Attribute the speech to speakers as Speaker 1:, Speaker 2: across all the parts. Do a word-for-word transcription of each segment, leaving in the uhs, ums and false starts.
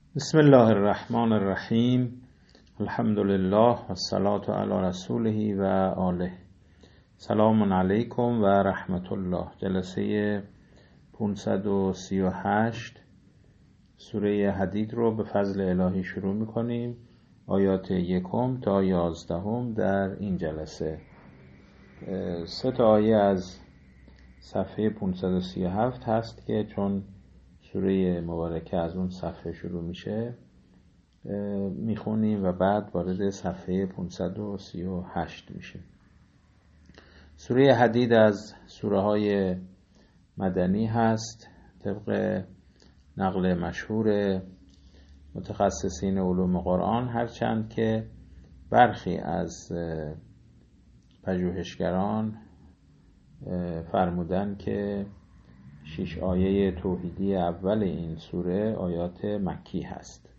Speaker 1: بسم الله الرحمن الرحیم. الحمد لله و الصلاة علی رسوله و آله. سلام علیکم و رحمت الله. جلسه پانصد و سی و هشت سوره حدید رو به فضل الهی شروع میکنیم. آیات یکم تا یازدهم در این جلسه. سه تا آیه از صفحه پانصد و سی و هفت هست که چون سوره مبارکه از اون صفحه شروع میشه میخونیم و بعد وارد صفحه پانصد و سی و هشت میشیم. سوره حدید از سوره های مدنی هست طبق نقل مشهور متخصصین علوم قرآن، هرچند که برخی از پژوهشگران فرمودن که شش آیه توحیدی اول این سوره آیات مکی هست.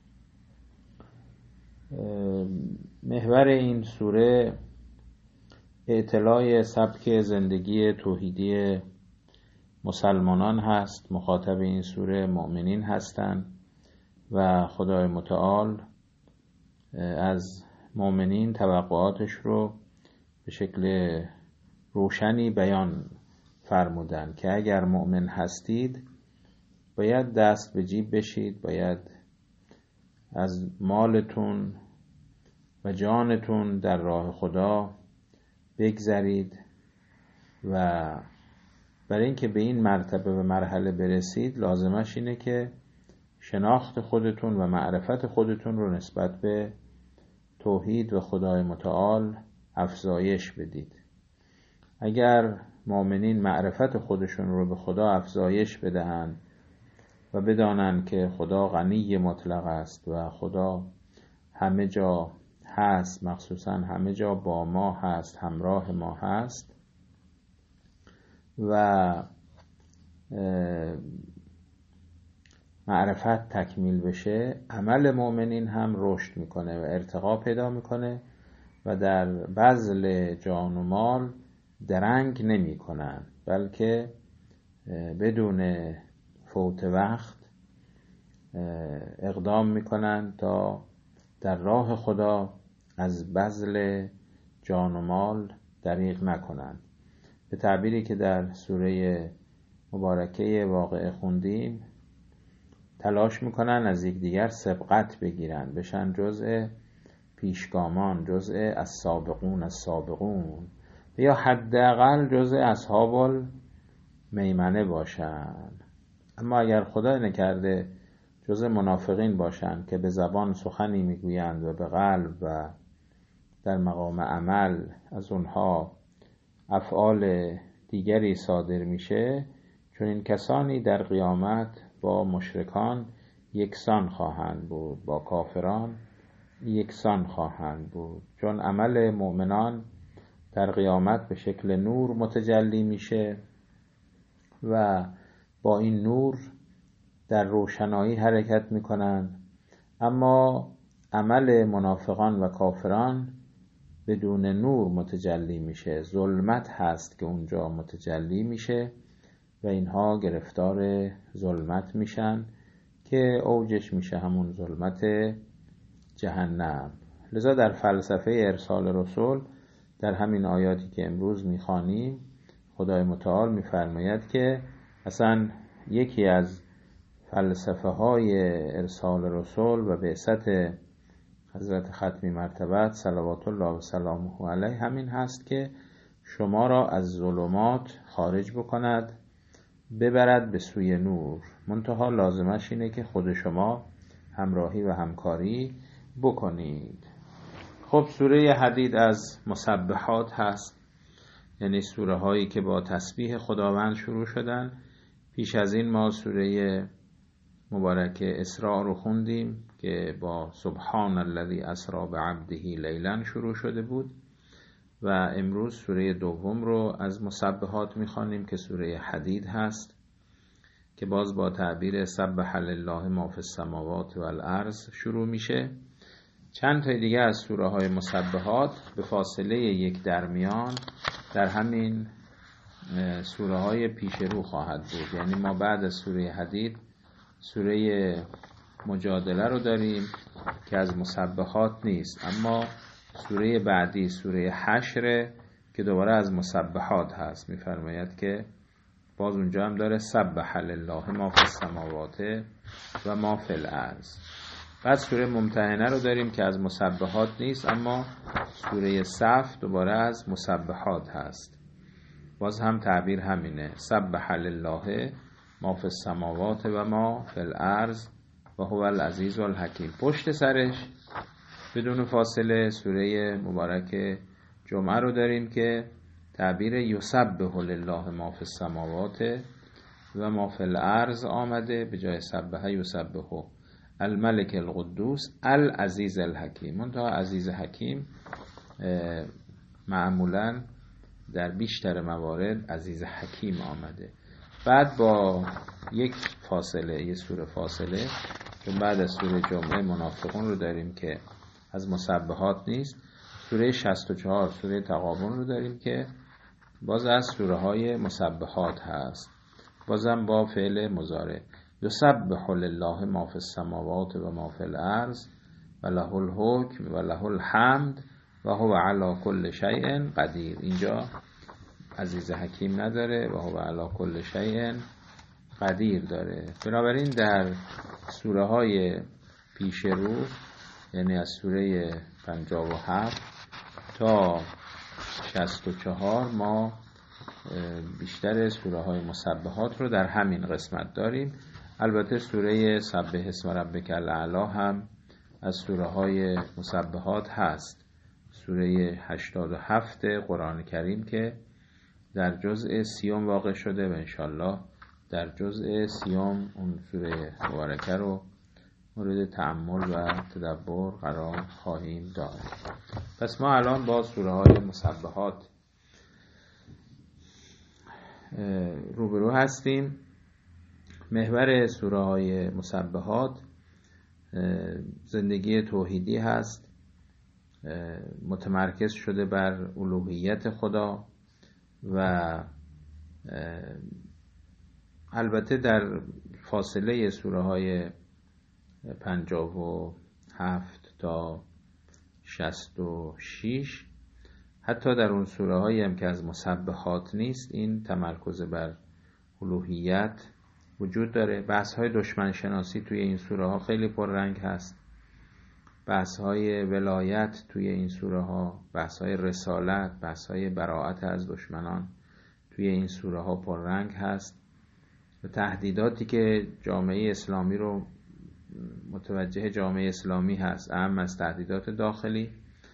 Speaker 1: محور این سوره اطلاع سبک زندگی توحیدی مسلمانان هست. مخاطب این سوره مؤمنین هستند و خدای متعال از مؤمنین توقعاتش رو به شکل روشنی بیان فرمودن که اگر مؤمن هستید باید دست به جیب بشید، باید از مالتون و جانتون در راه خدا بگذرید و برای اینکه به این مرتبه و مرحله برسید لازمش اینه که شناخت خودتون و معرفت خودتون رو نسبت به توحید و خدای متعال افزایش بدید. اگر مؤمنین معرفت خودشون رو به خدا افزایش بدهند و بدانند که خدا غنی مطلق است و خدا همه جا هست، مخصوصا همه جا با ما هست، همراه ما هست و معرفت تکمیل بشه، عمل مؤمنین هم رشد میکنه و ارتقا پیدا میکنه و در بذل جان و مال درنگ نمی کنن، بلکه بدون فوت وقت اقدام می کنن تا در راه خدا از بذل جان و مال دریغ نکنن. به تعبیری که در سوره مبارکه واقعه خوندیم، تلاش می کنن از یکدیگر سبقت بگیرن، بشن جزء پیشگامان، جزء السابقون السابقون، یا حداقل جزء اصحاب المیمنه باشن. اما اگر خدا نکرده جزء منافقین باشن که به زبان سخنی میگویند و به قلب و در مقام عمل از اونها افعال دیگری صادر میشه، چون این کسانی در قیامت با مشرکان یکسان خواهند بود، با کافران یکسان خواهند بود، چون عمل مؤمنان در قیامت به شکل نور متجلی میشه و با این نور در روشنایی حرکت میکنن. اما عمل منافقان و کافران بدون نور متجلی میشه، ظلمت هست که اونجا متجلی میشه و اینها گرفتار ظلمت میشن که اوجش میشه همون ظلمت جهنم. لذا در فلسفه ارسال رسول در همین آیاتی که امروز میخوانیم خدای متعال میفرماید که اصلا یکی از فلسفه های ارسال رسول و بعثت حضرت ختمی مرتبت صلوات الله و سلامه علیه همین هست که شما را از ظلمات خارج بکند، ببرد به سوی نور. منتها لازمش اینه که خود شما همراهی و همکاری بکنید. خب سوره حدید از مسبحات هست، یعنی سوره هایی که با تسبیح خداوند شروع شدن. پیش از این ما سوره مبارکه اسراء رو خوندیم که با سبحان الذی اسری بعبده لیلا شروع شده بود و امروز سوره دوم رو از مسبحات میخوانیم که سوره حدید هست که باز با تعبیر سبح لله ما فی السماوات والارض شروع میشه. چند تا دیگه از سوره های مسبحات به فاصله یک درمیان در همین سوره های پیش رو خواهد بود. یعنی ما بعد از سوره حدید سوره مجادله رو داریم که از مسبحات نیست، اما سوره بعدی سوره حشر که دوباره از مسبحات هست میفرماید که باز اونجا هم داره سبح لله ما فی السماوات و ما فی الارض. بعد سوره ممتحنه رو داریم که از مسبحات نیست، اما سوره صف دوباره از مسبحات هست، باز هم تعبیر همینه، سبح لله ما فی السماوات و ما فی الارض و هو العزیز الحکیم. پشت سرش بدون فاصله سوره مبارک جمعه رو داریم که تعبیر یسبح لله ما فی السماوات و ما فی الارض آمده، به جای سبح یسبح الملک القدوس العزیز الحکیم. منتها عزیز حکیم معمولا در بیشتر موارد عزیز حکیم آمده. بعد با یک فاصله، یک سوره فاصله، چون بعد از سوره جمعه منافقون رو داریم که از مسبحات نیست، سوره شصت و چهار سوره تغابن رو داریم که باز از سوره های مسبحات هست، بازم با فعل مضارع، یسبح لله ما فی السماوات و ما فی الارض و له الحکم و له الحمد و هو علی کل شیء قدیر. اینجا عزیز حکیم نداره و هو علی کل شیء قدیر داره. بنابراین در سوره های پیش رو، یعنی از سوره پنجاه و هفت تا شصت و چهار، ما بیشتر سوره های مسبحات رو در همین قسمت داریم. البته سوره سبح اسم ربک الاعلی هم از سوره های مسبحات هست، سوره هشتاد و هفت قرآن کریم که در جزء سیوم واقع شده و انشالله در جزء سیوم اون سوره مبارکه رو مورد تأمل و تدبر قرار خواهیم داد. پس ما الان با سوره های مسبحات روبرو هستیم. محور سوره های مسبحات زندگی توحیدی هست، متمرکز شده بر الوهیت خدا و البته در فاصله سوره های پنجاه و هفت تا شصت و شش، حتی در اون سوره هایی هم که از مسبحات نیست، این تمرکز بر الوهیت وجود داره. بحث های دشمن شناسی توی این سوره ها خیلی پررنگ هست، بحث های ولایت توی این سوره ها، بحث های رسالت، بحث های براءت از دشمنان توی این سوره ها پررنگ هست و تهدیداتی که جامعه اسلامی رو متوجه جامعه اسلامی هست، اهم از تهدیدات داخلی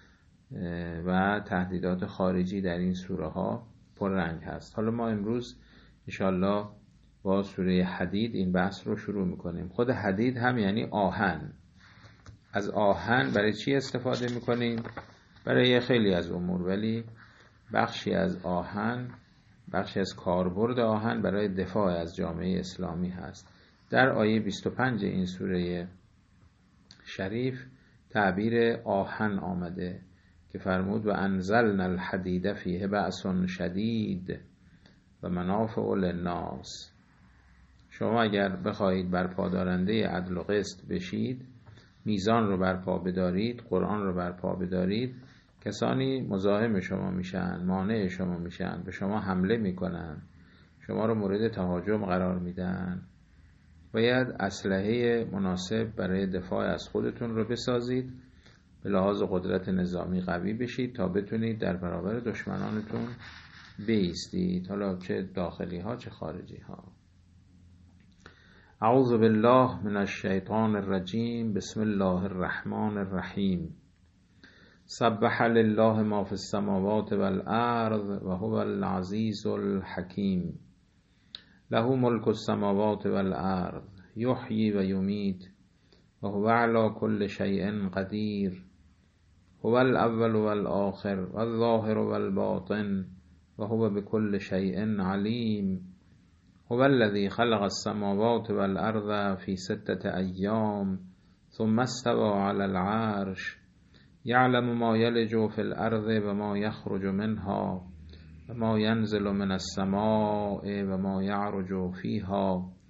Speaker 1: و تهدیدات خارجی در این سوره ها پررنگ هست. حالا ما امروز انشالله با سوره حدید این بحث رو شروع میکنیم. خود حدید هم یعنی آهن. از آهن برای چی استفاده میکنیم؟ برای خیلی از امور، ولی بخشی از آهن، بخشی از کاربرد آهن برای دفاع از جامعه اسلامی هست. در آیه بیست و پنج این سوره شریف تعبیر آهن آمده که فرمود و انزلنا الحدید فیه بأس شدید و منافع للناس. شما اگر بخواهید برپا دارنده عدل و قسط بشید، میزان رو برپا بدارید، قرآن رو برپا بدارید، کسانی مزاحم شما میشن، مانع شما میشن، به شما حمله میکنن، شما رو مورد تهاجم قرار میدن. باید اسلحه مناسب برای دفاع از خودتون رو بسازید، به لحاظ قدرت نظامی قوی بشید تا بتونید در برابر دشمنانتون بایستید، حالا چه داخلی ها چه خارجی ها. اعوذ بالله من الشیطان الرجیم. بسم الله الرحمن الرحیم. سبح لله ما فی السماوات والارض و هو العزیز الحکیم. له ملک السماوات والارض یحیی و یمیت و هو علی کل شیء قدیر. هو الاول والآخر والظاهر والباطن و هو بكل شیء علیم. هو الذی خلق السماوات والارض فی ستة ایام ثم استوى علی العرش یعلم ما یلج فی الارض و ما یخرج منها و ما ینزل من السماء و ما یعرج فیها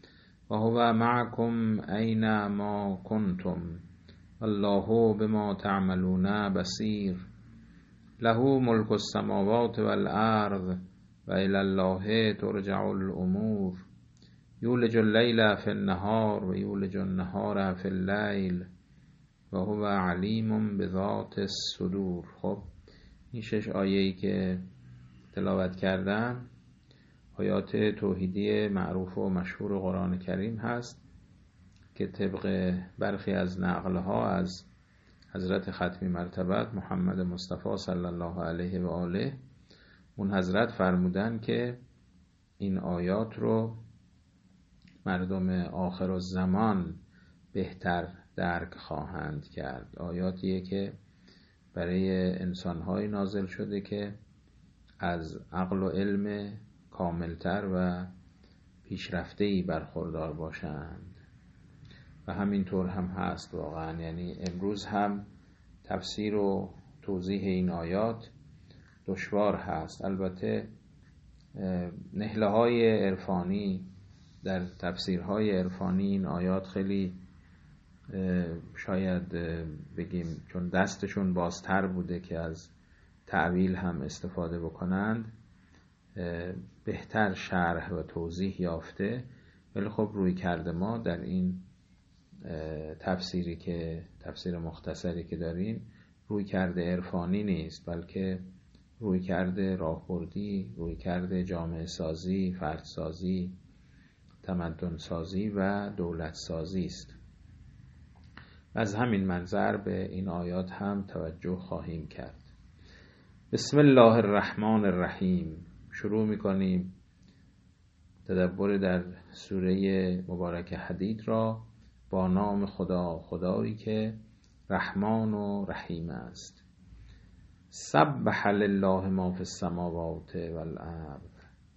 Speaker 1: و هو معکم اینما کنتم الله بما تعملون بصیر له ملک السماوات والارض و الی الله ترجع الامور یولج اللیل فی النهار و یولج النهار فی اللیل و هو علیم بذات الصدور. خب این شش آیه‌ای که تلاوت کردم آیات توحیدی معروف و مشهور قرآن کریم هست که طبق برخی از نقلها از حضرت ختمی مرتبت محمد مصطفی صلی الله علیه و آله، اون حضرت فرمودن که این آیات رو مردم آخر الزمان بهتر درک خواهند کرد. آیاتیه که برای انسان‌های نازل شده که از عقل و علم کاملتر و پیشرفته‌ای برخوردار باشند و همینطور هم هست واقعا. یعنی امروز هم تفسیر و توضیح این آیات دشوار هست. البته نهله‌های عرفانی در تفسیرهای عرفانی این آیات خیلی شاید بگیم چون دستشون بازتر بوده که از تعویل هم استفاده بکنند بهتر شرح و توضیح یافته، ولی خب روی کرده ما در این تفسیری که تفسیر مختصری که داریم روی کرده عرفانی نیست، بلکه روی کرده راهبردی، روی کرده جامعه سازی، فرد سازی، تمدن سازی و دولت سازی است. از همین منظر به این آیات هم توجه خواهیم کرد. بسم الله الرحمن الرحیم. شروع میکنیم تدبر در سوره مبارک حدید را با نام خدا، خدایی که رحمان و رحیم است. سبح لله ما فی السماوات والارض.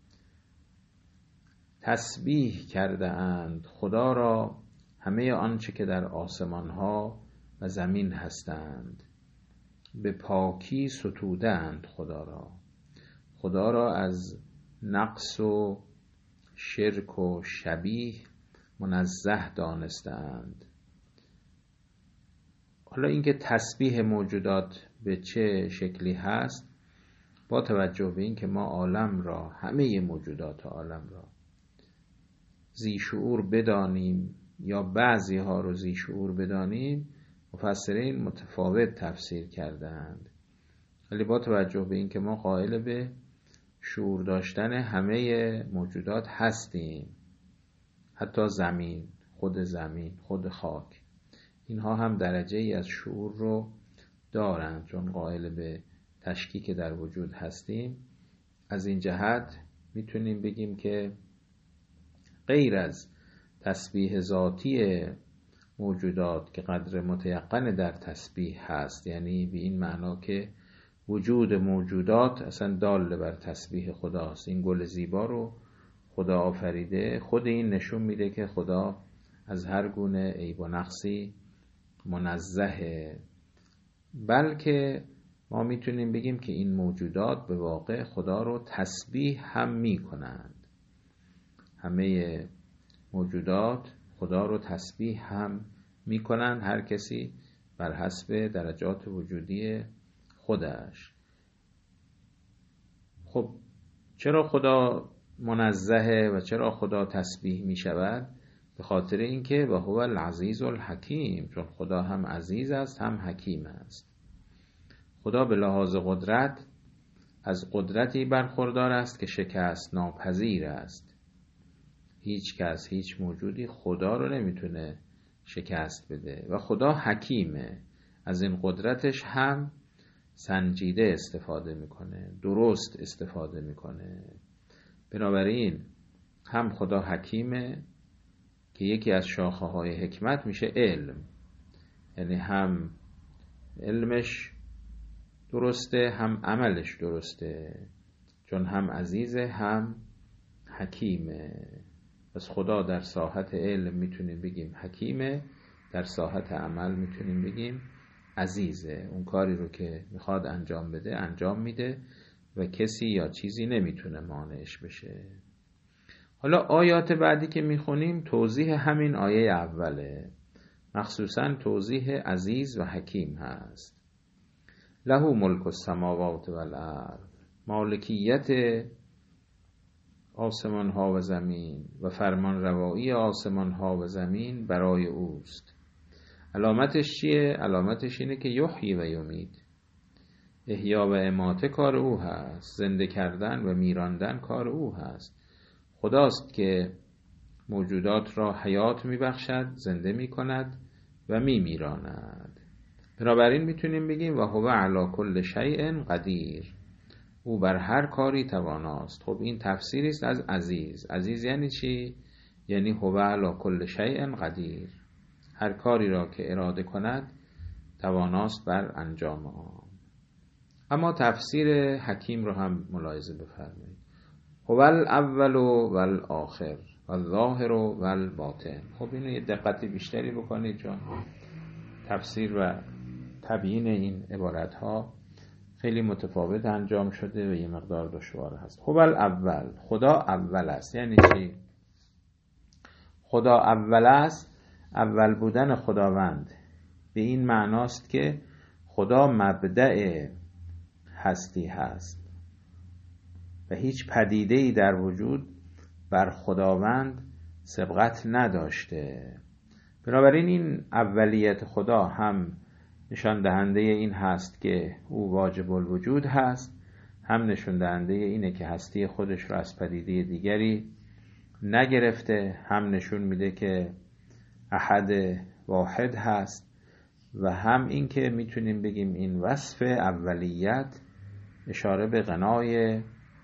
Speaker 1: تسبیح کرده اند خدا را همه آنچه که در آسمان ها و زمین هستند. به پاکی ستودند خدا را. خدا را از نقص و شرک و شبیه منزه دانستند. حالا اینکه تسبیح موجودات به چه شکلی هست با توجه به این که ما عالم را، همه موجودات عالم را ذی شعور بدانیم یا بعضی ها رو ذی شعور بدانیم، مفسرین متفاوت تفسیر کردند. ولی با توجه به این که ما قائل به شعور داشتن همه موجودات هستیم، حتی زمین، خود زمین، خود خاک، اینها هم درجه ای از شعور رو دارند چون قائل به تشکیک در وجود هستیم. از این جهت میتونیم بگیم که غیر از تسبیح ذاتی موجودات که قدر متیقن در تسبیح هست، یعنی به این معنا که وجود موجودات اصلا دال بر تسبیح خداست. این گل زیبا رو خدا آفریده، خود این نشون میده که خدا از هر گونه عیب و نقصی منزهه. بلکه ما میتونیم بگیم که این موجودات به واقع خدا رو تسبیح هم میکنند. همه موجودات خدا رو تسبیح هم میکنند، هر کسی بر حسب درجات وجودی خودش. خب چرا خدا منزهه و چرا خدا تسبیح میشود؟ به خاطر اینکه و هو العزیز الحکیم، چون خدا هم عزیز است هم حکیم است. خدا به لحاظ قدرت از قدرتی برخوردار است که شکست ناپذیر است. هیچ کس، هیچ موجودی خدا رو نمیتونه شکست بده و خدا حکیمه، از این قدرتش هم سنجیده استفاده میکنه، درست استفاده میکنه. بنابراین هم خدا حکیمه که یکی از شاخه های حکمت میشه علم، یعنی هم علمش درسته هم عملش درسته، چون هم عزیزه هم حکیمه. پس خدا در ساحت علم میتونیم بگیم حکیمه، در ساحت عمل میتونیم بگیم عزیزه. اون کاری رو که میخواد انجام بده انجام میده و کسی یا چیزی نمیتونه مانعش بشه. حالا آیات بعدی که میخونیم توضیح همین آیه اوله، مخصوصا توضیح عزیز و حکیم هست. له ملک السماوات والارض، مالکیت آسمان ها و زمین و فرمان روایی آسمان ها و زمین برای اوست. علامتش چیه؟ علامتش اینه که یحیی و یمیت، احیا و اماته کار او هست، زنده کردن و میراندن کار او هست. خداست که موجودات را حیات میبخشد، زنده میکند و میمیراند. بنابراین میتونیم بگیم و هو علی کل شیء قدیر، او بر هر کاری تواناست. خب این تفسیری است از عزیز. عزیز یعنی چی؟ یعنی هو علی کل شیء قدیر، هر کاری را که اراده کند تواناست بر انجام آن. اما تفسیر حکیم رو هم ملاحظه بفرمایید. هو الاول و الاخر و الظاهر و الباطن. خب اینو یه دقت بیشتری بکنید چون تفسیر و تبیین این عبارت ها خیلی متفاوت انجام شده و یه مقدار دشوار هست. هو الاول، خدا اول است. یعنی چی؟ خدا اول است، اول بودن خداوند به این معناست که خدا مبدأ هستی هست و هیچ پدیده‌ای در وجود بر خداوند سبقت نداشته. بنابراین این اولیت خدا هم نشان دهنده این هست که او واجب الوجود هست، هم نشان دهنده اینه که هستی خودش را از پدیده دیگری نگرفته، هم نشون میده که احد واحد هست و هم این که میتونیم بگیم این وصف اولیت اشاره به غنای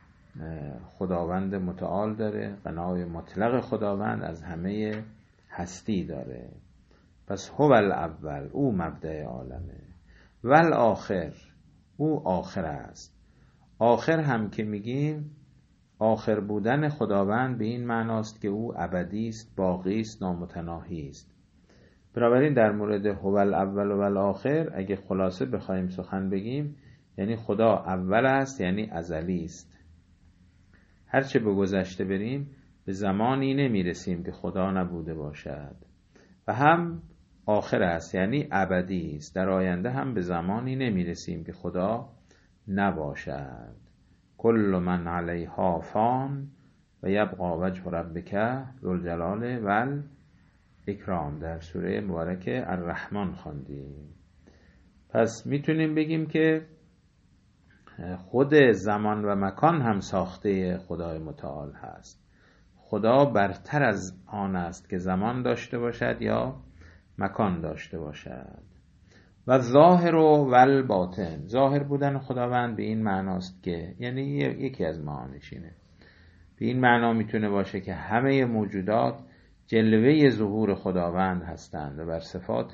Speaker 1: خداوند متعال داره، غنای مطلق خداوند از همه هستی داره. پس هو الاول، او مبدأ عالمه، و الاخر، او آخر است. آخر هم که میگیم آخر بودن خداوند به این معناست که او ابدی است، باقی است، نامتناهی است. بنابراین در مورد هو الاول و الاخر اگه خلاصه بخوایم سخن بگیم یعنی خدا اول است، یعنی ازلی است. هرچه به گذشته بریم به زمانی نمیرسیم که خدا نبوده باشد، و هم آخر است یعنی ابدی است. در آینده هم به زمانی نمیرسیم که خدا نباشد. کل من علیها فان و یبقى وجه ربک ذو الجلال و الاکرام، در سوره مبارکه الرحمن خواندیم. پس میتونیم بگیم که خود زمان و مکان هم ساخته خدای متعال هست. خدا برتر از آن است که زمان داشته باشد یا مکان داشته باشد. و ظاهر و الباطن، ظاهر بودن خداوند به این معناست که یعنی یکی از معانیش اینه، به این معنا میتونه باشه که همه موجودات جلوه ظهور خداوند هستند و بر صفات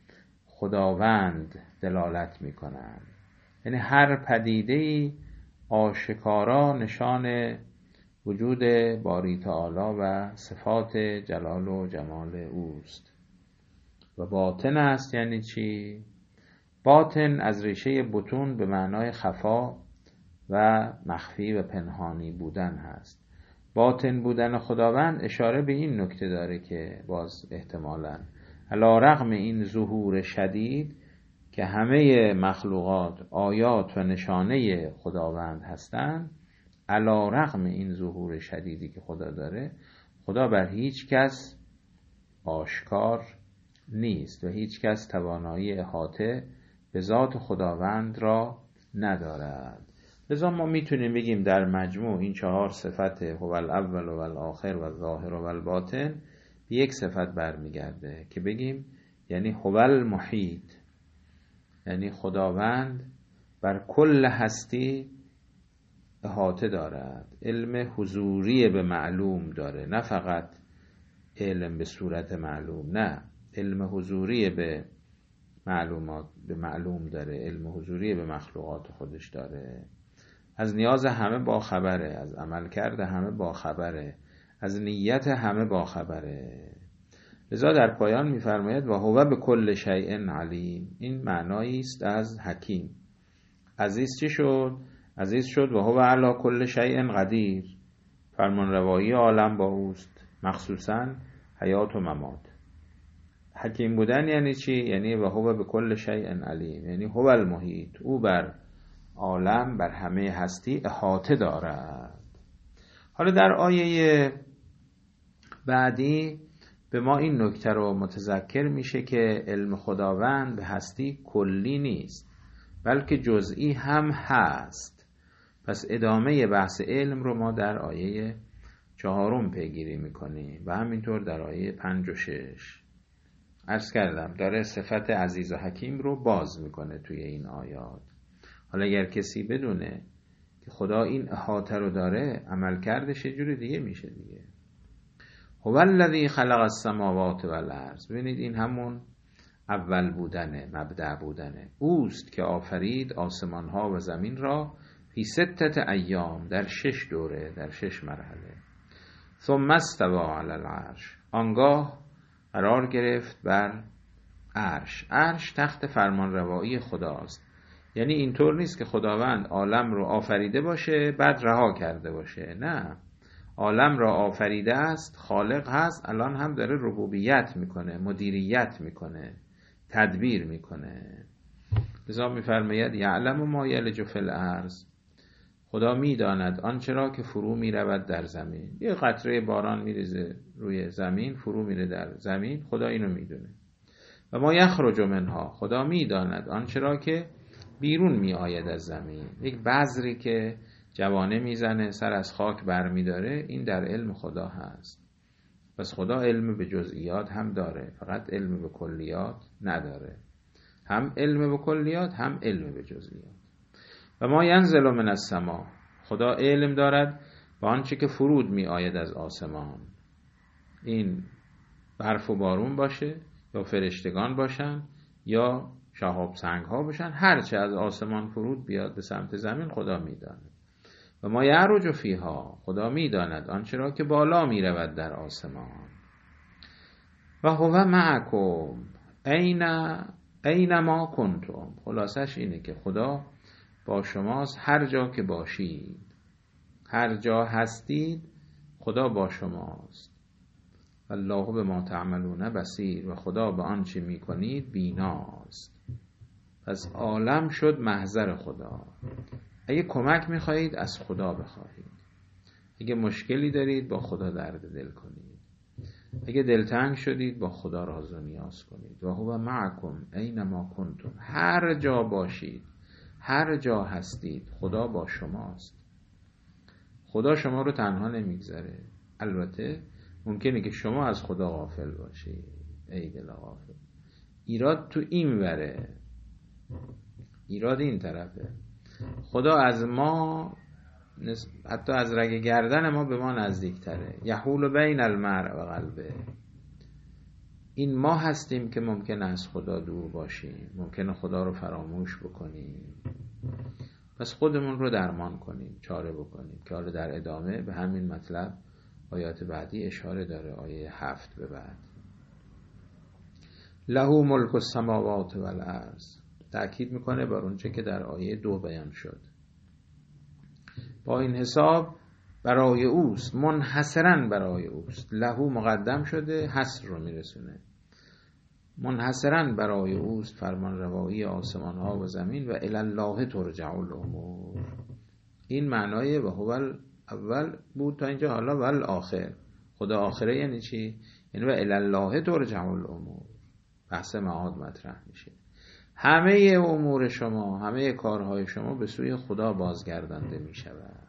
Speaker 1: خداوند دلالت میکنند. یعنی هر پدیده‌ای آشکارا نشان وجود باری تعالی و صفات جلال و جمال اوست. و باطن است یعنی چی؟ باطن از ریشه بطون به معنای خفا و مخفی و پنهانی بودن هست. باطن بودن خداوند اشاره به این نکته داره که باز احتمالاً علی رغم این ظهور شدید که همه مخلوقات آیات و نشانه خداوند هستند، علی رغم این ظهور شدیدی که خدا داره، خدا بر هیچ کس آشکار نیست و هیچ کس توانایی احاطه به ذات خداوند را ندارد. لذا ما میتونیم بگیم در مجموع این چهار صفت هو الاول و الاخر و الظاهر و الباطن به یک صفت برمیگرده که بگیم یعنی هو المحیط، یعنی خداوند بر کل هستی احاطه دارد، علم حضوری به معلوم داره، نه فقط علم به صورت معلوم، نه، علم حضوری به معلومات به معلوم داره، علم حضوری به مخلوقات خودش داره، از نیاز همه با خبره، از عمل کرده همه با خبره، از نیت همه با خبره. لذا در پایان می‌فرماید و هو به کل شیء علیم. این معنایی است از حکیم. عزیز چی شد؟ عزیز شد و هو علی کل شیء قدیر. فرمانروایی عالم با اوست، مخصوصا حیات و ممات. حکیم بودن یعنی چی؟ یعنی و هو به کل شیء علیم، یعنی هو المحیط، او بر عالم، بر همه هستی احاطه دارد. حالا در آیه بعدی به ما این نکته رو متذکر میشه که علم خداوند به هستی کلی نیست بلکه جزئی هم هست. پس ادامه بحث علم رو ما در آیه چهارم پیگیری میکنیم و همینطور در آیه پنج و شش. عرض کردم داره صفت عزیز و حکیم رو باز میکنه توی این آیات. حالا اگر کسی بدونه که خدا این احاطه رو داره، عمل کردش یه جور دیگه میشه دیگه. هو الذی خلق السماوات والارض. ببینید این همون اول بودنه، مبدأ بودنه. اوست که آفرید آسمان ها و زمین را فی ستت ایام، در شش دوره، در شش مرحله. ثم استوى علی العرش، آنگاه قرار گرفت بر عرش. عرش تخت فرمان روایی خداست. یعنی اینطور نیست که خداوند عالم رو آفریده باشه بعد رها کرده باشه، نه، عالم را آفریده است، خالق هست، الان هم داره ربوبیت میکنه، مدیریت میکنه، تدبیر میکنه. لذا میفرماید یعلم ما یلج فی الارض، خدا میداند آنچه را که فرو میرود در زمین. یه قطره باران میریزه روی زمین، فرو میره در زمین، خدا اینو میدونه. و ما یخرج منها، خدا میداند آنچه را که بیرون میآید از زمین. یک بذری که جوانه میزنه، سر از خاک برمیداره، این در علم خدا هست. پس خدا علم به جزئیات هم داره، فقط علم به کلیات نداره. هم علم به کلیات هم علم به جزئیات. و ما ینزل من السما، خدا علم دارد با آنچه که فرود می آید از آسمان. این برف و بارون باشه یا فرشتگان باشن یا شهاب سنگ ها باشن، هرچه از آسمان فرود بیاد به سمت زمین خدا می داند. و ما یعرج فیها، خدا می داند آنچه را که بالا می رود در آسمان. و هو معکم این اینما کنتم، خلاصش اینه که خدا با شماست هر جا که باشید، هر جا هستید خدا با شماست. والله بما تعملون بصیر، و خدا به آنچه میکنید بیناست. پس عالم شد محضر خدا. اگه کمک میخواهید از خدا بخواهید، اگه مشکلی دارید با خدا درد دل کنید، اگه دلتنگ شدید با خدا راز و نیاز کنید. و هو معکم اینما کنتم، هر جا باشید، هر جا هستید خدا با شماست. خدا شما رو تنها نمیگذاره. البته ممکنه که شما از خدا غافل باشید. ای دل غافل، ایراد تو این وره، ایراد این طرفه. خدا از ما، حتی از رگ گردن ما به ما نزدیک تره. یحول بین المرء و قلبه. این ما هستیم که ممکنه از خدا دور باشیم، ممکنه خدا رو فراموش بکنیم. پس خودمون رو درمان کنیم، چاره بکنیم، که حالا در ادامه به همین مطلب آیات بعدی اشاره داره، آیه هفت به بعد. له ملک السماوات والارض، تأکید میکنه بر اونچه که در آیه دو بیان شد. با این حساب برای اوست، منحصرا برای اوست. له مقدم شده، حصر رو میرسونه. منحصرا برای اوست فرمان روایی آسمان ها و زمین. و الی الله ترجع الامور، این معنای و هو اول بود تا اینجا. حالا و الاخر، خدا آخره یعنی چی؟ یعنی و الی الله ترجع الامور، بحث معاد مطرح میشه. همه امور شما، همه کارهای شما به سوی خدا بازگردانده میشود.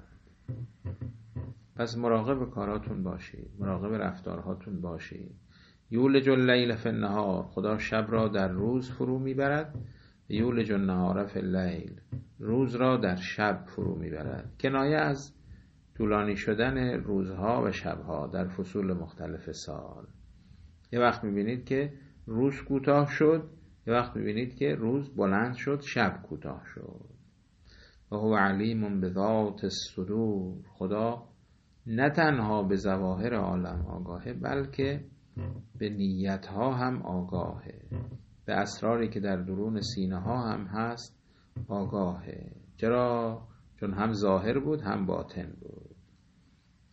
Speaker 1: پس مراقب کاراتون باشید، مراقب رفتارهاتون باشید. یولج اللیل فی النهار، خدا شب را در روز فرو میبرد. یولج النهار فی اللیل، روز را در شب فرو میبرد. کنایه از طولانی شدن روزها و شبها در فصول مختلف سال. یه وقت میبینید که روز کوتاه شد، یه وقت میبینید که روز بلند شد، شب کوتاه شد. و هو علیم بذات الصدور، خدا نه تنها به ظواهر عالم آگاهه بلکه به نیتها هم آگاهه، به اسراری که در درون سینه ها هم هست آگاهه. چرا؟ چون هم ظاهر بود هم باطن بود.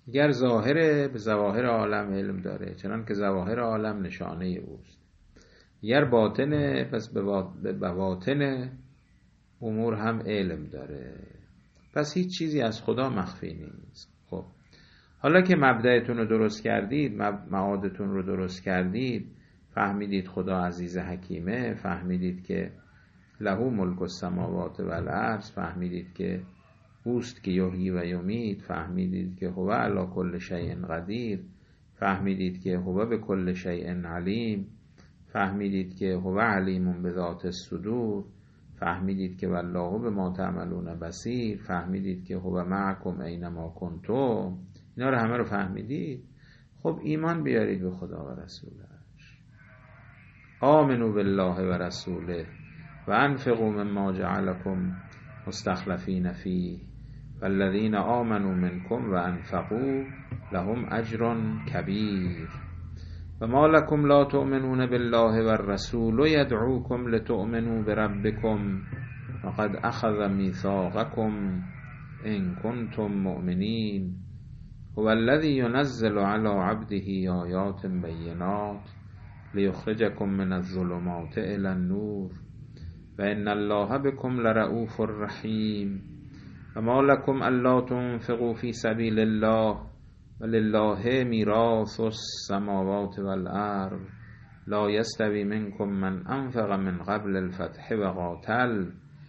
Speaker 1: اگر ظاهره به ظواهر عالم علم داره، چنان که ظواهر عالم نشانه اوست. اگر باطنه پس به بواطن امور هم علم داره. پس هیچ چیزی از خدا مخفی نیست. خب حالا که مبدأتون رو درست کردید، معادتون رو درست کردید، فهمیدید خدا عزیز حکیمه، فهمیدید که له ملک السماوات و الارض، فهمیدید که اوست که یحیی و یمیت، فهمیدید که هو علی کل شیء قدیر، فهمیدید که هو به کل شیء علیم، فهمیدید که هو علیم بذات الصدور، فهمیدید که والله بما تعملون بصیر، فهمیدید که هو معکم اینما کنتم. اینا رو همه رو فهمیدید. خب ایمان بیارید به خدا و رسولش. آمنوا بالله و رسوله و انفقوا مما جعلکم مستخلفین فیه والذین آمنوا منکم و انفقوا لهم اجر کبیر و ما لکم لا تؤمنون بالله و الرسول یدعوکم لتؤمنوا بربکم وقد اخذ میثاقکم ان کنتم مؤمنین هو الذی ینزل علی عبده آیات بینات لیخرجکم من الظلمات الی النور و ان الله بكم لرؤوف رحیم و ما لکم الا تنفقوا فی سبیل الله ولله میراث السماوات والارض لا یستوی منکم من انفق من قبل الفتح و قاتل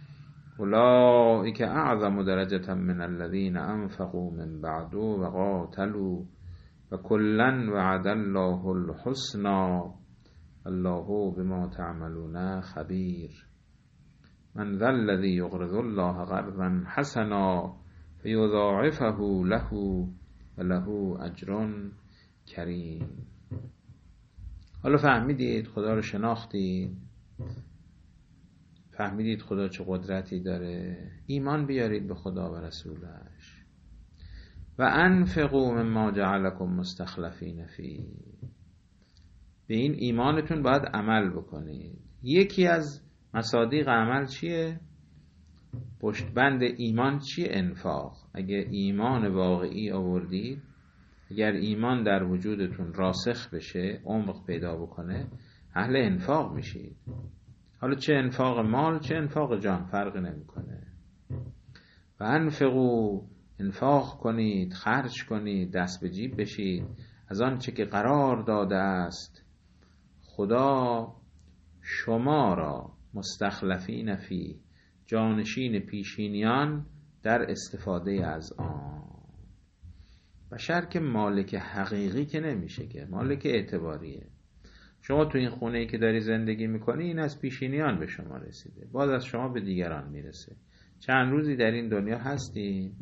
Speaker 1: اولئک اعظم درجة من الذین انفقوا من بعد و قاتلوا و کلا وعد الله الحسنى الله بما تعملون خبیر من ذا الذی یقرض الله قرضا حسنا فیضاعفه له و له اجر کریم. حالا فهمیدید خدا رو شناختید، فهمیدید خدا چه قدرتی داره، ایمان بیارید به خدا و رسولش. و انفقوا مما جعلکم مستخلفین فیه، به این ایمانتون باید عمل بکنید. یکی از مصادیق عمل چیه؟ پشتبند ایمان چیه؟ انفاق. اگر ایمان واقعی آوردید، اگر ایمان در وجودتون راسخ بشه، عمق پیدا بکنه، اهل انفاق میشید. حالا چه انفاق مال چه انفاق جان فرق نمیکنه. و انفقوا، انفاق کنید، خرج کنید، دست به جیب بشید از آن چه که قرار داده است خدا شما را مستخلفین فی، جانشین پیشینیان در استفاده از آن. بشر که مالک حقیقی که نمیشه، که مالک اعتباریه. شما تو این خونه‌ای که داری زندگی میکنی این از پیشینیان به شما رسیده، باز از شما به دیگران میرسه. چند روزی در این دنیا هستیم،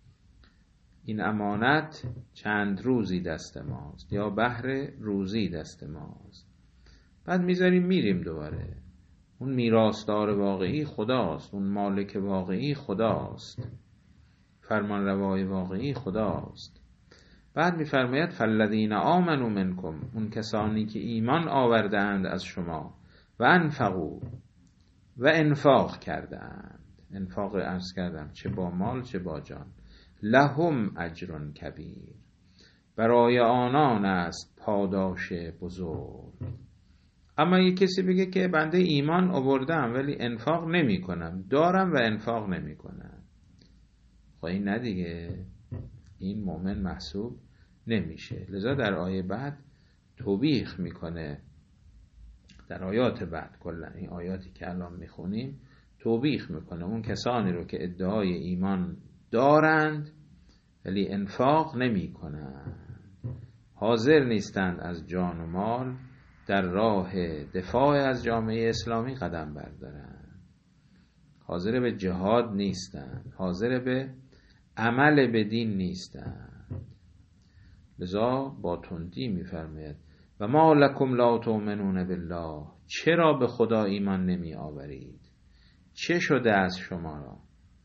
Speaker 1: این امانت چند روزی دست ماست یا بهر روزی دست ماست، بعد میذاریم میریم دوباره. اون میراثدار واقعی خداست، اون مالک واقعی خداست، فرمان روای واقعی خداست. بعد میفرماید فالذین آمنوا منکم، اون کسانی که ایمان آوردند از شما، و انفقوا، و انفاق کردند. انفاق عرض کردم چه با مال چه با جان. لهم اجر کبیر، برای آنان است پاداش بزرگ. اما یک کسی بگه که بنده ایمان آوردم ولی انفاق نمی کنم، دارم و انفاق نمی کنم، خب این نه دیگه، این مؤمن محسوب نمیشه. لذا در آیه بعد توبیخ میکنه، در آیات بعد کلا این آیاتی که الان میخونیم توبیخ میکنه اون کسانی رو که ادعای ایمان دارند ولی انفاق نمی کنند، حاضر نیستند از جان و مال در راه دفاع از جامعه اسلامی قدم بردارند، حاضر به جهاد نیستند، حاضر به عمل به دین نیستند. لذا با تندی میفرماید و ما لکم لا تؤمنون بالله، چرا به خدا ایمان نمی آورید؟ چه شده از شما را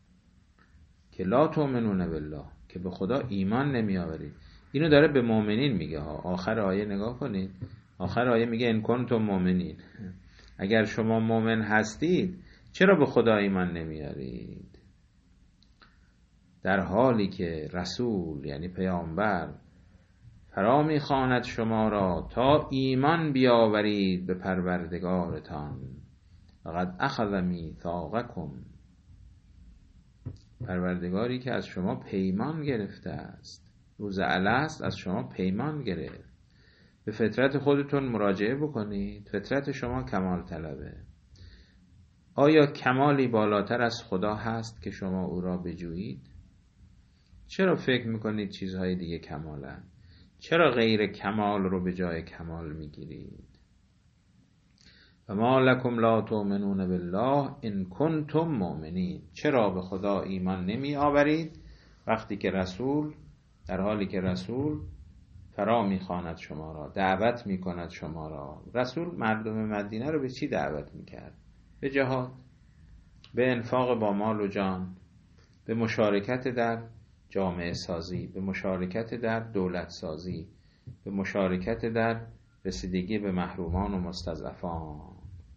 Speaker 1: که لا تؤمنون بالله، که به خدا ایمان نمی آورید؟ اینو داره به مؤمنین میگه ها. آخر آیه نگاه کنید، آخر آیه میگه ان کنتم مؤمنین، اگر شما مؤمن هستید چرا به خدا ایمان نمیارید؟ در حالی که رسول یعنی پیامبر فرا می‌خواند شما را تا ایمان بیاورید به پروردگارتان. لقد اخذ میثاقکم، پروردگاری که از شما پیمان گرفته است، روز الست از شما پیمان گرفت. به فطرت خودتون مراجعه بکنید. فطرت شما کمال طلبه. آیا کمالی بالاتر از خدا هست که شما او را بجویید؟ چرا فکر میکنید چیزهای دیگه کمالن؟ چرا غیر کمال رو به جای کمال میگیرید؟ و ما لکم لا تؤمنون بالله ان کنتم مؤمنین، چرا به خدا ایمان نمی آورید وقتی که رسول در حالی که رسول فرا میخواند شما را، دعوت میکند شما را. رسول مردم مدینه رو به چی دعوت میکرد؟ به جهاد، به انفاق با مال و جان، به مشارکت در جامعه سازی، به مشارکت در دولت سازی، به مشارکت در رسیدگی به محرومان و مستضعفان.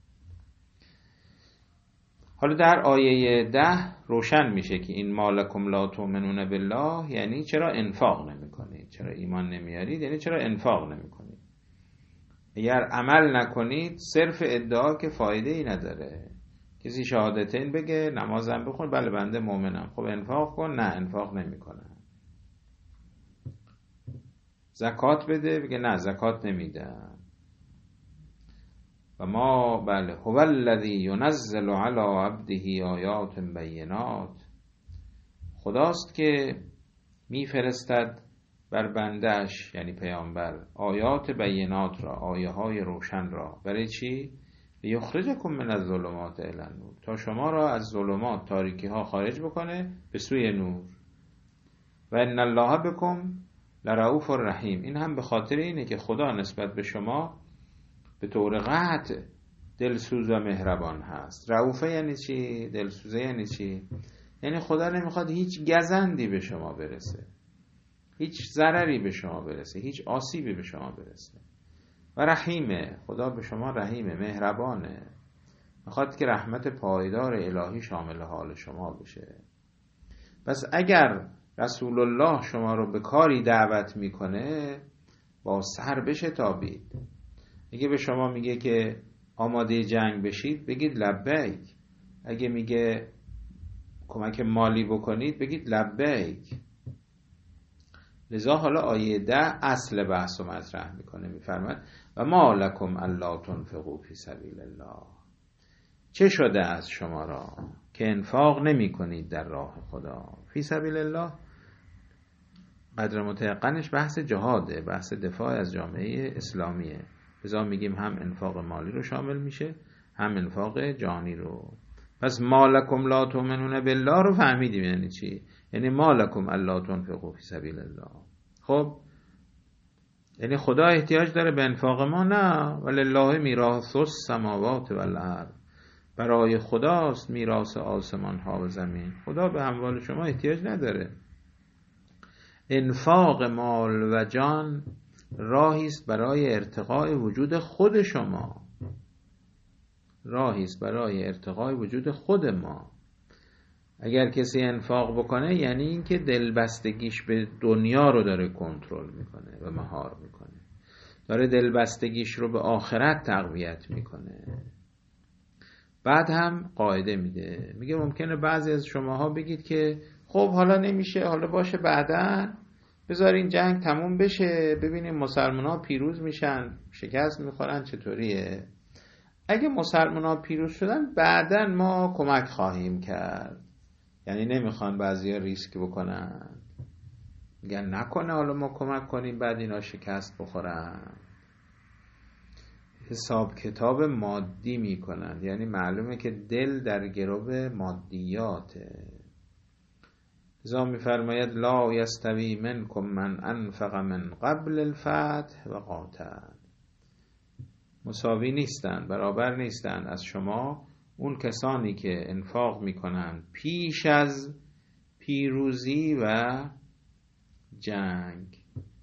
Speaker 1: حالا در آیه ده روشن میشه که این ما لکم لا تؤمنون بالله یعنی چرا انفاق نمی کنید، چرا ایمان نمیارید، یعنی چرا انفاق نمی کنید. اگر عمل نکنید صرف ادعا که فایده ای نداره. کسی شهادتین بگه نمازم بخون، بله بنده مؤمنم، خب انفاق کن، نه انفاق نمی کنم. زکات بده، بگه نه زکات نمیدم. و ما بله هو الذی ینزل علی عبده آیات بینات، خداست که میفرستد بر بندش یعنی پیامبر آیات بینات را، آیه های روشن را. برای چی؟ لیخرجکم من الظلمات الی النور، تا شما را از ظلمات تاریکی ها خارج بکنه به سوی نور. و ان الله بکم لرؤوف رحیم، این هم به خاطر اینه که خدا نسبت به شما به طور قطع دلسوز و مهربان هست. رؤوفه یعنی چی؟ دلسوزه یعنی چی؟ یعنی خدا نمیخواد هیچ گزندی به شما برسه، هیچ ضرری به شما برسه، هیچ آسیبی به شما برسه. و رحیمه، خدا به شما رحیمه، مهربانه، میخواد که رحمت پایدار الهی شامل حال شما بشه. پس اگر رسول الله شما رو به کاری دعوت میکنه با سر بشه تابید. اگه به شما میگه که آماده جنگ بشید بگید لبیک. اگه میگه کمک مالی بکنید بگید لبیک. لذا حالا آیه ده اصل بحث رو مطرح میکنه، میفرماد و ما لکم الا تنفقوا فی سبیل الله، چه شده از شما را که انفاق نمی کنید در راه خدا. فی سبیل الله قدر متيقنش بحث جهاده، بحث دفاع از جامعه اسلامیه. لذا میگیم هم انفاق مالی رو شامل میشه هم انفاق جانی رو. پس ما لکم لا تؤمنون بالله رو فهمیدیم یعنی چی؟ یعنی ما لکم الا تنفقوا فی سبیل الله. خب یعنی خدا احتیاج داره به انفاق ما؟ نه. ولله میراث السماوات والارض، برای خداست میراث آسمان ها و زمین. خدا به اموال شما احتیاج نداره. انفاق مال و جان راهی است برای ارتقاء وجود خود شما، راهی است برای ارتقاء وجود خود ما. اگر کسی انفاق بکنه یعنی اینکه دلبستگیش به دنیا رو داره کنترل میکنه و مهار میکنه، داره دلبستگیش رو به آخرت تقویت میکنه. بعد هم قاعده میده، میگه ممکنه بعضی از شماها بگید که خب حالا نمیشه، حالا باشه بعداً بذارین جنگ تموم بشه ببینیم مسلمان ها پیروز میشن شکست میخورن چطوریه. اگه مسلمان ها پیروز شدن بعداً ما کمک خواهیم کرد. یعنی نمیخوان بعضی ها ریسک بکنن، میگن نکنه حالا ما کمک کنیم بعد اینا شکست بخورن. حساب کتاب مادی میکنن، یعنی معلومه که دل در گرو مادیاته. ازا میفرماید لا یستوی منکم من انفق من قبل الفتح و قاتل، مساوی نیستند، برابر نیستند از شما اون کسانی که انفاق میکنن پیش از پیروزی و جنگ.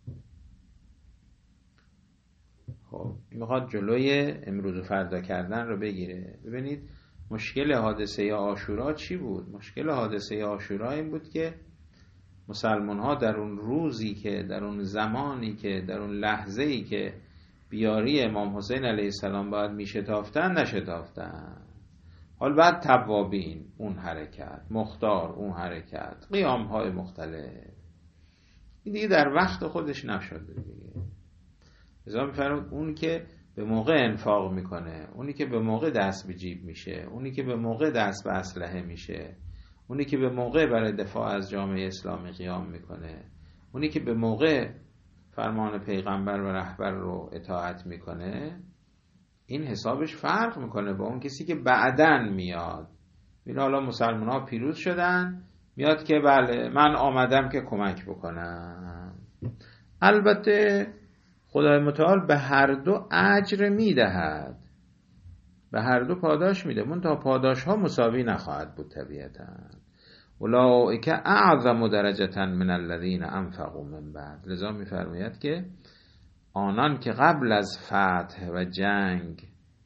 Speaker 1: خب میخواد جلوی امروز و فردا کردن رو بگیره. ببینید مشکل حادثه عاشورا چی بود؟ مشکل حادثه عاشورا این بود که مسلمان ها در اون روزی که در اون زمانی که در اون لحظه‌ای که بیاری امام حسین علیه السلام باید میشتافتن نشتافتن. حال بعد توابین اون حرکت، مختار اون حرکت، قیام های مختلف، این دیگه در وقت خودش نشده دیگه. لذا میفرمود اون که به موقع انفاق میکنه، اونی که به موقع دست به جیب میشه، اونی که به موقع دست به اسلحه میشه، اونی که به موقع برای دفاع از جامعه اسلامی قیام میکنه، اونی که به موقع فرمان پیغمبر و رهبر رو اطاعت میکنه، این حسابش فرق میکنه با اون کسی که بعدن میاد. این حالا مسلمان ها پیروز شدن، میاد که بله من آمدم که کمک بکنم. البته خدای متعال به هر دو اجر میدهد، به هر دو پاداش میده، منتها پاداش ها مساوی نخواهد بود طبیعتا. اولئک اعظم درجة من الذین انفقوا من بعد. لذا میفرماید که آنان که قبل از فتح و جنگ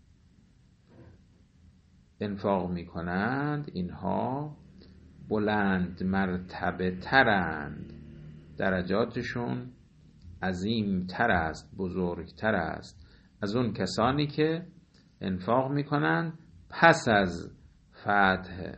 Speaker 1: انفاق میکنند اینها بلند مرتبه ترند، درجاتشون عظیم تر است، بزرگ تر است از اون کسانی که انفاق میکنند پس از فتح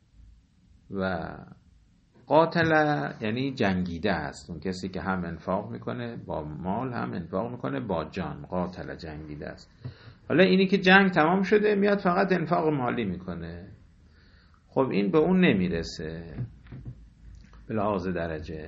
Speaker 1: و قاتل، یعنی جنگیده است. اون کسی که هم انفاق میکنه با مال هم انفاق میکنه با جان، قاتل جنگیده است. حالا اینی که جنگ تمام شده میاد فقط انفاق مالی میکنه، خب این به اون نمیرسه به لحاظ درجه.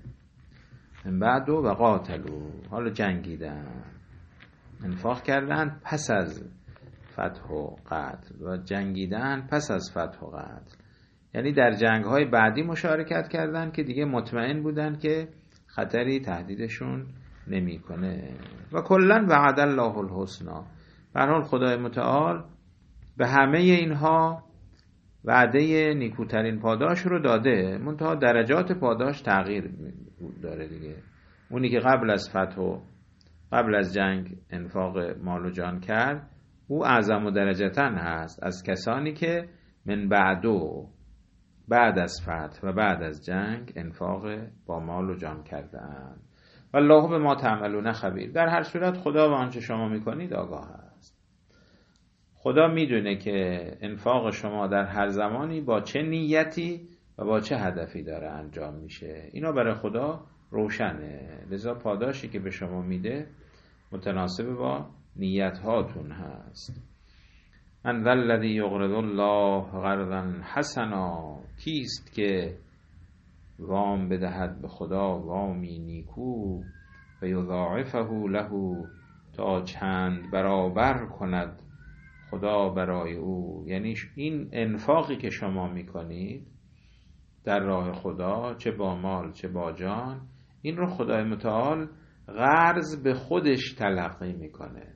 Speaker 1: من بعد و قاتلو، حالا جنگیدن، انفاق کردن پس از فتح و قتل و جنگیدن پس از فتح و قتل، یعنی در جنگ‌های بعدی مشارکت کردن که دیگه مطمئن بودن که خطری تهدیدشون نمی‌کنه. و کلاً وعد الله الحسنی، به هر حال خدای متعال به همه اینها وعده نیکوترین پاداش رو داده، منتها درجات پاداش تغییر داره دیگه. اونی که قبل از فتح و قبل از جنگ انفاق مال و جان کرد او اعظم درجتن هست از کسانی که من بعدو، بعد از فتح و بعد از جنگ انفاق با مال و جان کردن. والله به ما تعملون خبیر. در هر صورت خدا به آنچه شما میکنید آگاه است. خدا میدونه که انفاق شما در هر زمانی با چه نیتی و با چه هدفی داره انجام میشه، اینا برای خدا روشنه. لذا پاداشی که به شما میده متناسب با نیت هاتون هست. من ذا الذی یقرض الله قرضا حسنا، کیست که وام بدهد به خدا وامی نیکو، و یضاعفه له، تا چند برابر کند خدا برای او. یعنی این انفاقی که شما میکنید در راه خدا، چه با مال چه با جان، این رو خدای متعال قرض به خودش تلقی میکنه،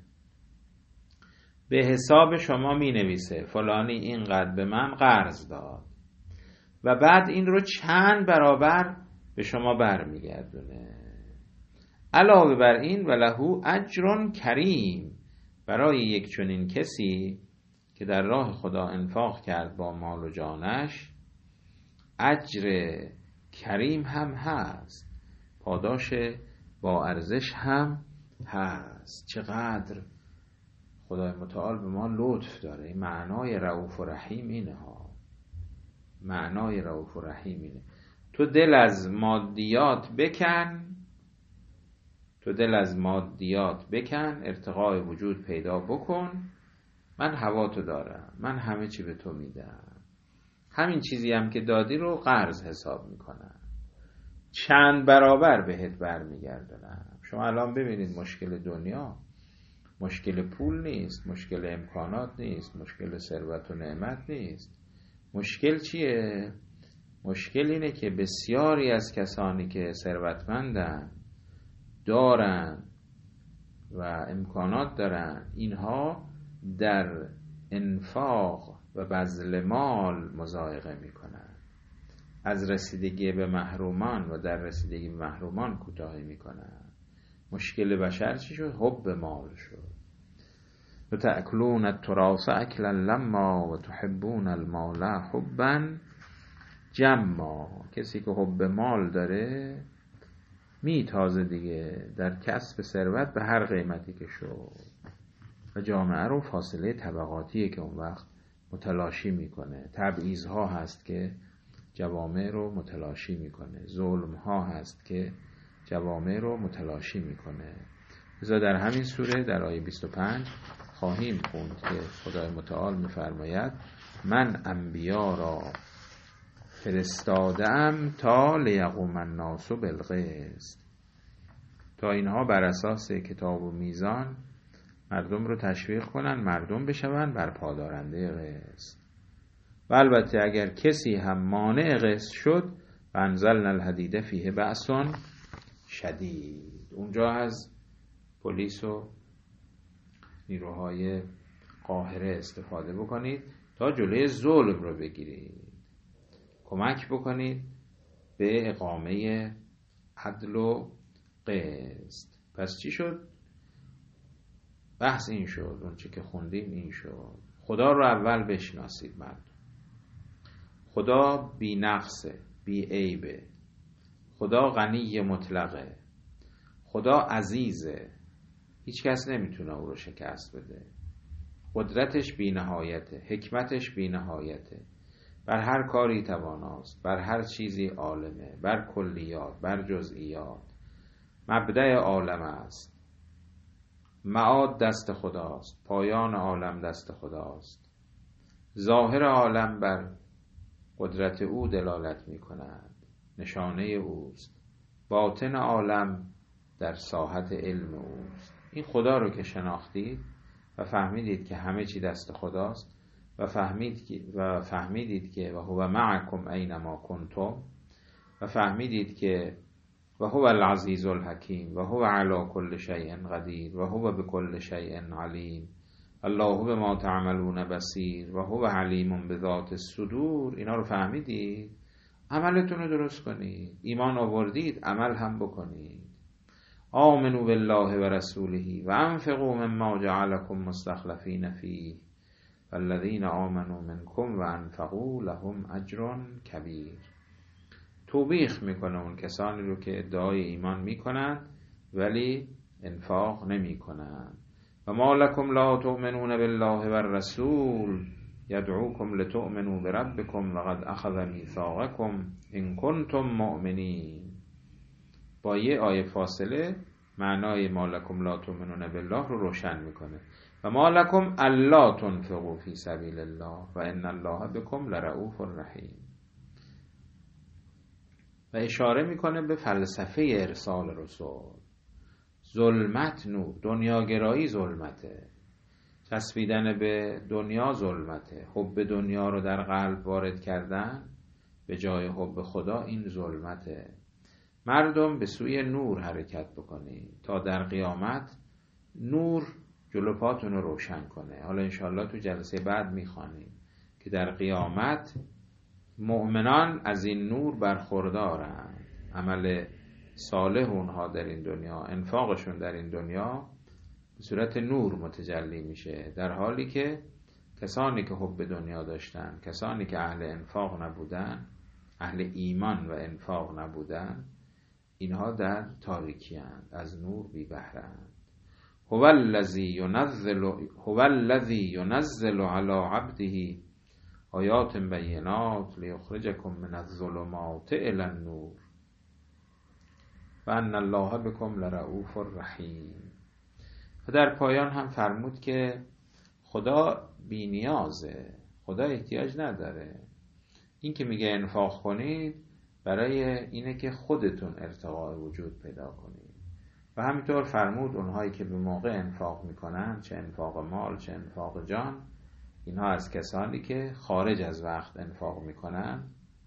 Speaker 1: به حساب شما می نویسه فلانی اینقدر به من قرض داد و بعد این رو چند برابر به شما برمیگردونه. علاوه بر این ولهو اجر کریم، برای یک چنین کسی که در راه خدا انفاق کرد با مال و جانش اجر کریم هم هست، پاداش با ارزش هم هست. چقدر خدای متعال به ما لطف داره. این معنای رؤوف و رحیم اینه ها، معنای رؤوف و رحیم اینه. تو دل از مادیات بکن، تو دل از مادیات بکن، ارتقای وجود پیدا بکن، من هوا تو دارم، من همه چی به تو میدم، همین چیزی هم که دادی رو قرض حساب میکنم، چند برابر بهت برمیگردونم. شما الان ببینید مشکل دنیا مشکل پول نیست، مشکل امکانات نیست، مشکل ثروت و نعمت نیست. مشکل چیه؟ مشکل اینه که بسیاری از کسانی که ثروتمندن، دارن و امکانات دارن، اینها در انفاق و بذل مال مضایقه میکنن، از رسیدگی به محرومان و در رسیدگی به محرومان کوتاهی میکنن. مشکل بشر چی شد؟ حب مال شد. و تأکلون التراث اکلا لما و تحبون المال حبا جمع، کسی که حب مال داره میتازه دیگه در کسب ثروت به هر قیمتی که شد، و جامعه رو فاصله طبقاتیه که اون وقت متلاشی میکنه، تبعیض‌ها هست که جوامع رو متلاشی میکنه، ظلم‌ها هست که جوامع رو متلاشی میکنه. لذا در همین سوره در آیه بیست و پنج خواهیم خوند که خدای متعال میفرماید من انبیا را فرستادم تا لیقوم الناس بالقسط، تا اینها بر اساس کتاب و میزان مردم رو تشویق کنن، مردم بشون بر پادارنده قسط. و البته اگر کسی هم مانع قسط شد انزلنا الحدید فیه بأس شدید، اونجا از پلیس و نیروهای قاهره استفاده بکنید تا جلوی ظلم رو بگیرید، کمک بکنید به اقامه عدل و قسط. پس چی شد؟ بحث این شد، اون چی که خوندیم این شد، خدا رو اول بشناسید مردم. خدا بی نقصه، بی عیبه، خدا غنی مطلقه، خدا عزیزه، هیچ کس نمیتونه او رو شکست بده، قدرتش بی نهایته، حکمتش بی نهایته، بر هر کاری تواناست، بر هر چیزی عالمه، بر کلیات، بر جزئیات، مبدأ عالم است، معاد دست خداست، پایان عالم دست خداست، ظاهر عالم بر قدرت او دلالت می کند، نشانه اوست، باطن عالم در ساحت علم اوست. این خدا رو که شناختید و فهمیدید که همه چی دست خداست و فهمید و فهمیدید که و هو معکم اینما کنتم، و فهمیدید که و هو العزیز الحکیم و هو علی کل شیء قدیر و هو بكل شیء علیم الله بما تعملون بصیر و هو علیم بذات الصدور، اینا رو فهمیدید، عملتون رو درست کنید، ایمان آوردید عمل هم بکنید. آمنوا بالله و رسوله و انفقوا مما جعلکم مستخلفین فیه والذین آمنوا منکم و انفقوا لهم اجر کبیر. توبیخ میکنه اون کسانی رو که ادعای ایمان میکنن ولی انفاق نمیکنن. و ما لکم لا تؤمنون بالله و الرسول یدعوکم لتؤمنوا بربکم وقد اخذ میثاقکم ان کنتم مؤمنین. با یه آیه فاصله معنای ما لکم لا تؤمنون بالله رو روشن میکنه. و ما لکم الا تنفقوا فی سبیل الله و ان الله بكم لرؤوف رحیم. و اشاره میکنه به فلسفه ارسال رسول. ظلمت نور، دنیاگرایی ظلمته، چسبیدن به دنیا ظلمته، حب دنیا رو در قلب وارد کردن به جای حب خدا این ظلمته. مردم به سوی نور حرکت بکنید تا در قیامت نور جلو پاتون رو روشن کنه. حالا انشاءالله تو جلسه بعد میخوانیم که در قیامت مؤمنان از این نور برخوردارند، عمل صالح اونها در این دنیا، انفاقشون در این دنیا به صورت نور متجلی میشه، در حالی که کسانی که حب دنیا داشتن، کسانی که اهل انفاق نبودن، اهل ایمان و انفاق نبودن، اینها در تاریکی اند، از نور بی بهره اند. هو الذی ینزل هو الذی ینزل علی عبده آیات بینات لیخرجکم من الظلمات الی النور و ان الله بكم لرؤوف رحیم. و در پایان هم فرمود که خدا بی نیازه، خدا احتیاج نداره. این که میگه انفاق کنید برای اینه که خودتون ارتقاء وجود پیدا کنید. و همینطور فرمود اونهایی که به موقع انفاق میکنن، چه انفاق مال چه انفاق جان، اینها از کسانی که خارج از وقت انفاق میکنن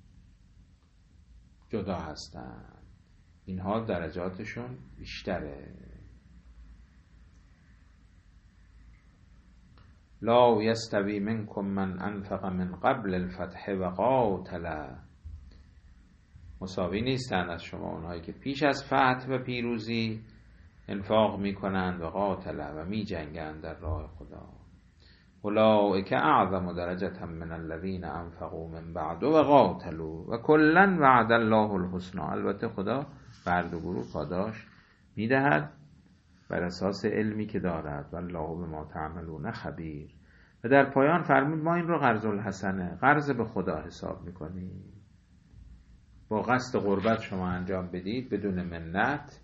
Speaker 1: جدا هستن، اینها درجاتشون بیشتره. لا یستوی منکم من انفق من قبل الفتح و قاتل، مساوی نیستند از شما اونهایی که پیش از فتح و پیروزی انفاق میکنند و قاتل و می جنگند در راه خدا. اولئک اعظم درجة من الذین انفقوا من بعد و قاتلوا و کلا وعد الله الحسنی. البته خدا بر دو گروه پاداش میدهد بر اساس علمی که دارد و الله بما تعملون خبیر. و در پایان فرمود ما این رو قرض الحسنه، قرض به خدا حساب میکنیم. با قصد قربت شما انجام بدید، بدون منت،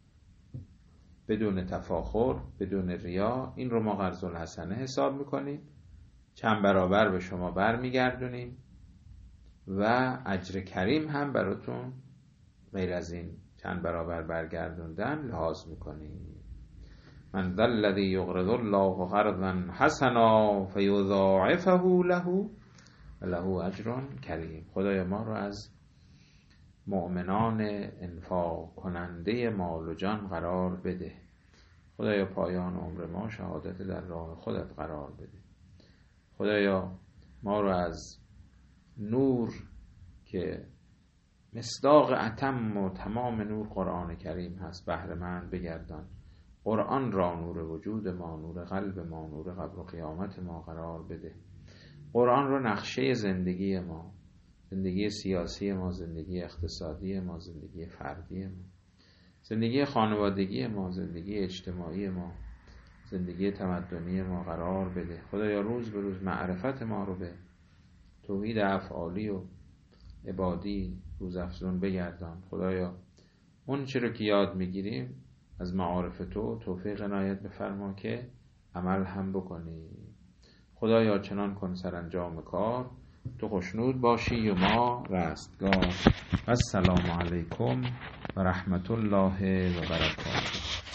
Speaker 1: بدون تفاخر، بدون ریا، این رو ما قرض الحسنه حساب میکنیم، چند برابر به شما برمیگردونیم و اجر کریم هم براتون غیر از این چند برابر برگردوندن لحاظ میکنیم. من ذا الذی یقرض الله قرضا حسنا فیضاعفه له و له اجر کریم. خدایا ما رو از مؤمنان انفاق کننده مال و جان قرار بده. خدایا پایان عمر ما شهادت در راه خودت قرار بده. خدایا ما رو از نور که مصداق اتم و تمام نور قرآن کریم هست بهره مند بگردان. قرآن را نور وجود ما، نور قلب ما، نور قبر و قیامت ما قرار بده. قرآن رو نقشه زندگی ما، زندگی سیاسی ما، زندگی اقتصادی ما، زندگی فردی ما، زندگی خانوادگی ما، زندگی اجتماعی ما، زندگی تمدنی ما قرار بده. خدایا روز به روز معرفت ما رو به توحید افعالی و عبادی روز افزون بگردان. خدایا اون چی رو که یاد میگیریم از معارف تو توفیق عنایت بفرما که عمل هم بکنیم. خدایا چنان کن سرانجام کار تو خوشنود باشی و ما رستگار. السلام علیکم و رحمت الله و برکاته.